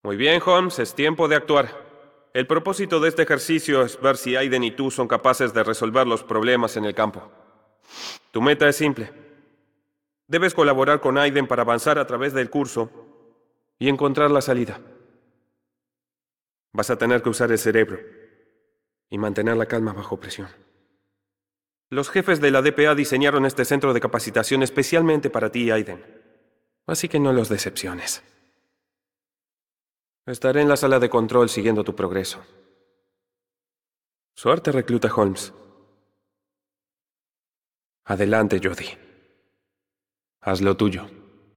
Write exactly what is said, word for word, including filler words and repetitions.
Muy bien, Holmes, es tiempo de actuar. El propósito de este ejercicio es ver si Aiden y tú son capaces de resolver los problemas en el campo. Tu meta es simple. Debes colaborar con Aiden para avanzar a través del curso y encontrar la salida. Vas a tener que usar el cerebro y mantener la calma bajo presión. Los jefes de la D P A diseñaron este centro de capacitación especialmente para ti, Aiden. Así que no los decepciones. Estaré en la sala de control siguiendo tu progreso. Suerte, recluta Holmes. Adelante, Jody. Haz lo tuyo.